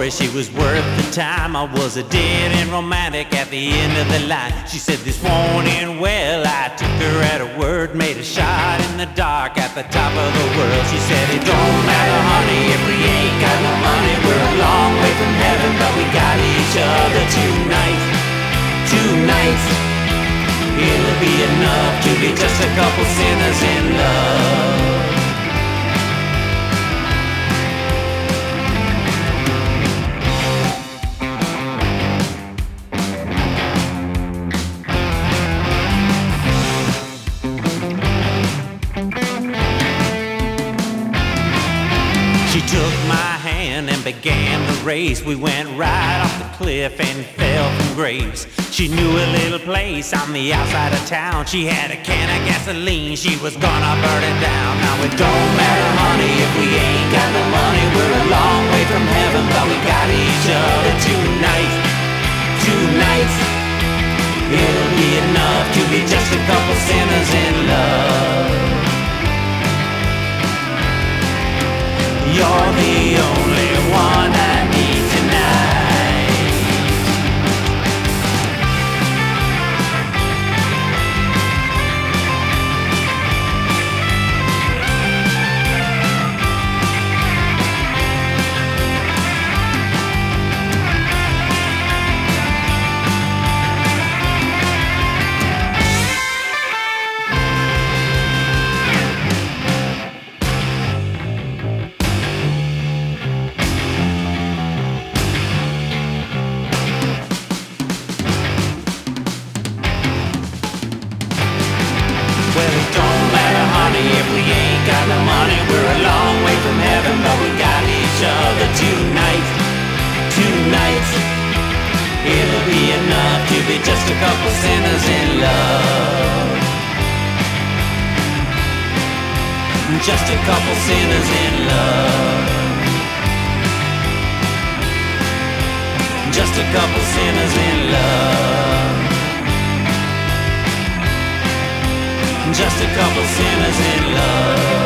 story, she was worth the time. I was a dead and romantic at the end of the line. She said this morning, well, I took her at her word, made a shot in the dark at the top of the world. She said it don't matter, honey, if we ain't got no money. We're a long way from heaven, but we got each other tonight. Tonight, it'll be enough to be just a couple sinners in love. She took my hand and began the race. We went right off the cliff and fell from grace. She knew a little place on the outside of town. She had a can of gasoline, she was gonna burn it down. Now it don't matter, honey, if we ain't got no money. We're a long way from heaven, but we got each other tonight. Tonight, it'll be enough to be just a couple sinners in love. You're the only one I need tonight. Well, it don't matter, honey, if we ain't got no money. We're a long way from heaven, but we got each other tonight. Tonight, it'll be enough to be just a couple sinners in love. Just a couple sinners in love. Just a couple sinners in love. Just a couple sinners in love.